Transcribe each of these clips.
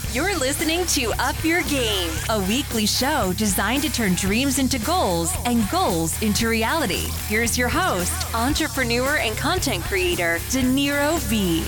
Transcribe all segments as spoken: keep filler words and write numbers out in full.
You're listening to Up Your Game, a weekly show designed to turn dreams into goals and goals into reality. Here's your host, entrepreneur and content creator, Dinero V.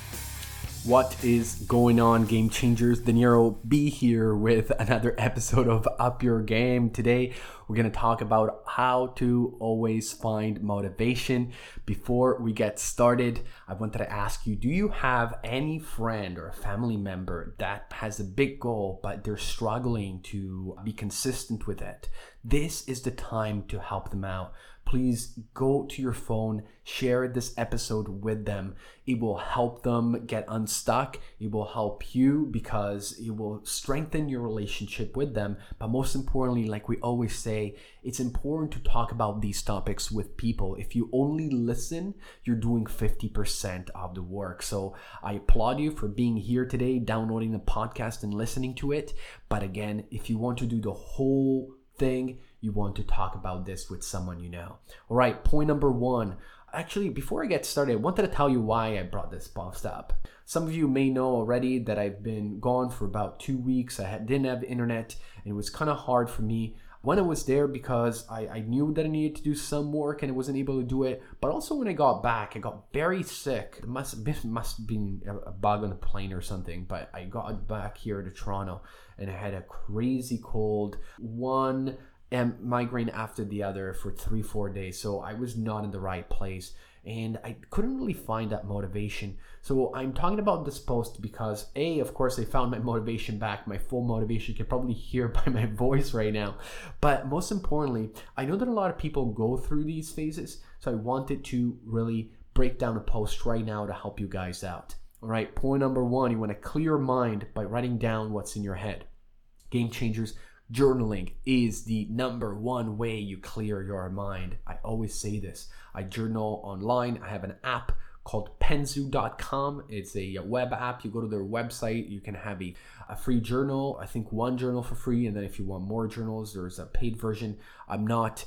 What is going on, Game Changers? Dinero B here with another episode of Up Your Game. Today, we're going to talk about how to always find motivation. Before we get started, I wanted to ask you, do you have any friend or a family member that has a big goal, but they're struggling to be consistent with it? This is the time to help them out. Please go to your phone, share this episode with them. It will help them get unstuck. It will help you because it will strengthen your relationship with them. But most importantly, like we always say, it's important to talk about these topics with people. If you only listen, you're doing fifty percent of the work. So I applaud you for being here today, downloading the podcast and listening to it. But again, if you want to do the whole thing, you want to talk about this with someone you know. All right, point number one. Actually, before I get started, I wanted to tell you why I brought this post up. Some of you may know already that I've been gone for about two weeks. I had, didn't have internet, and it was kind of hard for me when I was there because I, I knew that I needed to do some work and I wasn't able to do it. But also when I got back, I got very sick. It must have been, must have been a bug on the plane or something. But I got back here to Toronto and I had a crazy cold. One and migraine after the other for three, four days. So I was not in the right place and I couldn't really find that motivation. So I'm talking about this post because A, of course, I found my motivation back, my full motivation. You can probably hear by my voice right now. But most importantly, I know that a lot of people go through these phases. So I wanted to really break down a post right now to help you guys out. All right, point number one, you want to clear your mind by writing down what's in your head. Game changers. Journaling is the number one way you clear your mind. I always say this. I journal online. I have an app called penzu dot com. It's a web app. You go to their website. You can have a, a free journal. I think one journal for free. And then if you want more journals, there's a paid version. I'm not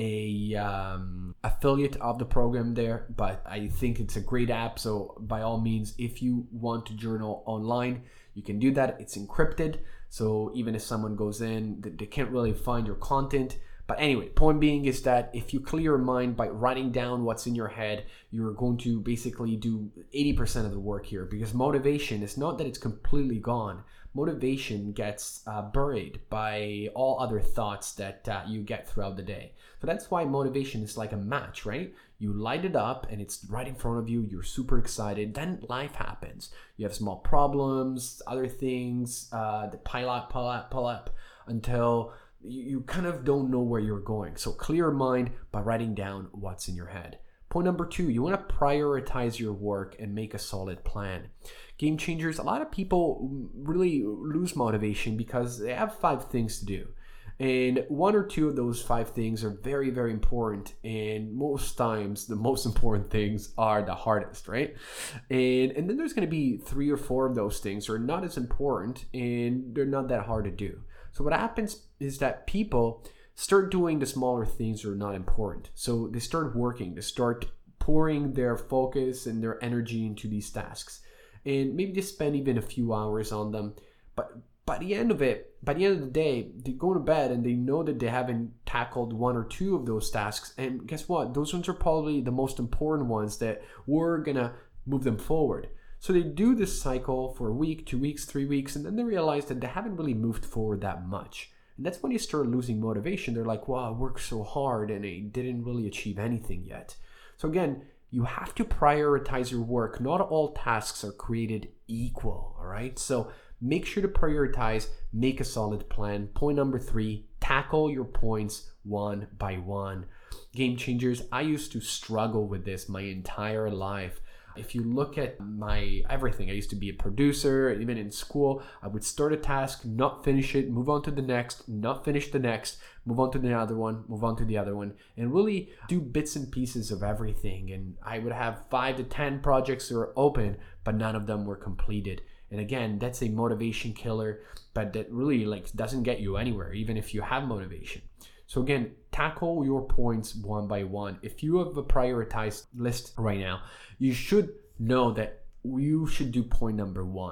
a um, affiliate of the program there, but I think it's a great app. So by all means, if you want to journal online, you can do that. It's encrypted. So even if someone goes in, they can't really find your content. But anyway, point being is that if you clear your mind by writing down what's in your head, you're going to basically do eighty percent of the work here, because motivation is not that it's completely gone. Motivation gets uh, buried by all other thoughts that uh, you get throughout the day. So that's why motivation is like a match, right? You light it up and it's right in front of you. You're super excited. Then life happens. You have small problems, other things uh, that pile up, pile up, pile up until you, you kind of don't know where you're going. So clear your mind by writing down what's in your head. Point number two, you want to prioritize your work and make a solid plan. Game changers, a lot of people really lose motivation because they have five things to do. And one or two of those five things are very, very important. And most times, the most important things are the hardest, right? And, and then there's going to be three or four of those things that are not as important and they're not that hard to do. So what happens is that people start doing the smaller things that are not important. So they start working, they start pouring their focus and their energy into these tasks. And maybe they spend even a few hours on them. But by the end of it, by the end of the day, they go to bed and they know that they haven't tackled one or two of those tasks. And guess what? Those ones are probably the most important ones that were going to move them forward. So they do this cycle for a week, two weeks, three weeks, and then they realize that they haven't really moved forward that much. And that's when you start losing motivation. They're like, wow, I worked so hard and I didn't really achieve anything yet. So again, you have to prioritize your work. Not all tasks are created equal, all right? So make sure to prioritize, make a solid plan. Point number three, tackle your points one by one. Game changers, I used to struggle with this my entire life. If you look at my everything, I used to be a producer, even in school, I would start a task, not finish it, move on to the next, not finish the next, move on to the other one, move on to the other one, and really do bits and pieces of everything. And I would have five to ten projects that were open, but none of them were completed. And again, that's a motivation killer, but that really like doesn't get you anywhere, even if you have motivation. So again, tackle your points one by one. If you have a prioritized list right now, you should know that you should do point number one.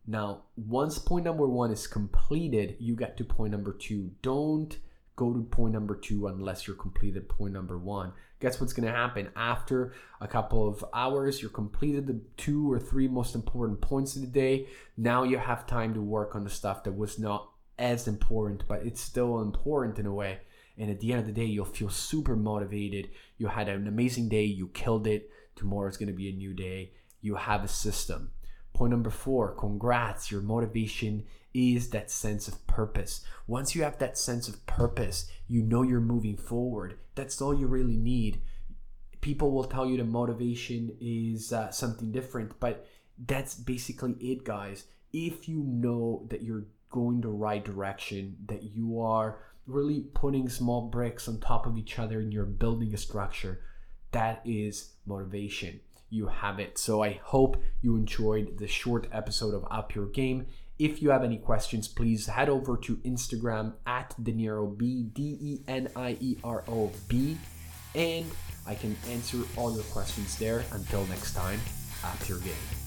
Now, once point number one is completed, you get to point number two. Don't go to point number two unless you're completed point number one. Guess what's going to happen? After a couple of hours, you're completed the two or three most important points of the day. Now you have time to work on the stuff that was not as important, but it's still important in a way. And at the end of the day, you'll feel super motivated. You had an amazing day. You killed it. Tomorrow's going to be a new day. You have a system. Point number four, congrats. Your motivation is that sense of purpose. Once you have that sense of purpose, you know you're moving forward. That's all you really need. People will tell you the motivation is uh, something different, but that's basically it, guys. If you know that you're going the right direction, that you are really putting small bricks on top of each other and you're building a structure, that is motivation. You have it. So I hope you enjoyed the short episode of Up Your Game. If you have any questions, please head over to Instagram at DenieroB, D E N I E R O B, and I can answer all your questions there. Until next time, Up Your Game.